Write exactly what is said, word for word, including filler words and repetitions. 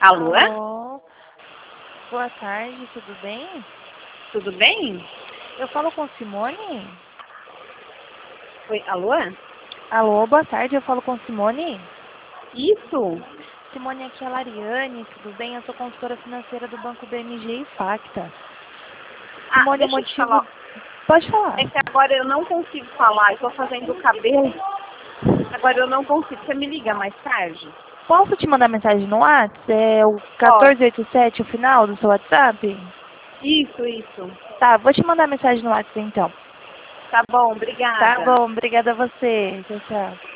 Alô? Alô? Boa tarde, tudo bem? Tudo bem? Eu falo com Simone? Oi, alô? Alô, boa tarde, eu falo com Simone? Isso? Simone, aqui é a Lariane, tudo bem? Eu sou consultora financeira do Banco B M G e Facta. Ah, Simone, o deixa eu te motivo... falar. Pode falar. É que agora eu não consigo falar, eu tô fazendo o cabelo. Agora eu não consigo. Você me liga mais tarde? Posso te mandar mensagem no WhatsApp? É o Pode. quatorze oitenta e sete, o final do seu WhatsApp? Isso, isso. Tá, vou te mandar mensagem no WhatsApp então. Tá bom, Tá obrigada. bom, obrigada a você. Tchau, tchau.